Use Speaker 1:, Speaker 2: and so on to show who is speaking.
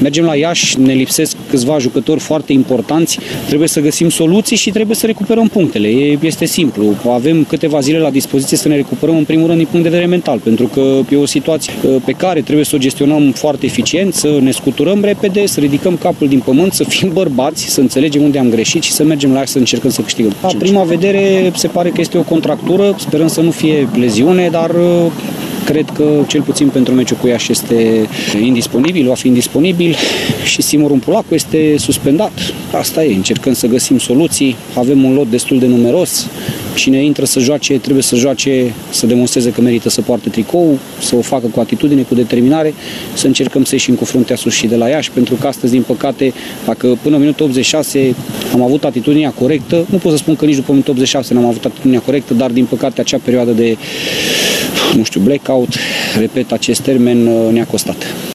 Speaker 1: Mergem la Iași, ne lipsesc câțiva jucători foarte importanți, trebuie să găsim soluții și trebuie să recuperăm punctele. Este simplu. Avem câteva zile la dispoziție să ne recuperăm în primul rând din punct de vedere mental, pentru că e o situație pe care trebuie să o gestionăm foarte eficient, să ne scuturăm repede, să ridicăm capul din pământ, să fim bărbați, să înțelegem unde am greșit și să mergem la Iași să încercăm să câștigăm. La prima vedere se pare că este o contractură, sperăm să nu fie leziune, dar cred că cel puțin pentru meciul cu Iași este indisponibil, va fi indisponibil și Simo Rumpulacu este suspendat. Asta e, încercăm să găsim soluții, avem un lot destul de numeros, cine intră să joace, trebuie să joace, să demonstreze că merită să poarte tricou, să o facă cu atitudine, cu determinare, să încercăm să ieșim cu fruntea sus și de la Iași, pentru că astăzi, din păcate, dacă până în minutul 86 am avut atitudinea corectă, nu pot să spun că nici după minutul 86 n-am avut atitudinea corectă, dar din păcate acea perioadă de, blackout, repet, acest termen ne-a costat.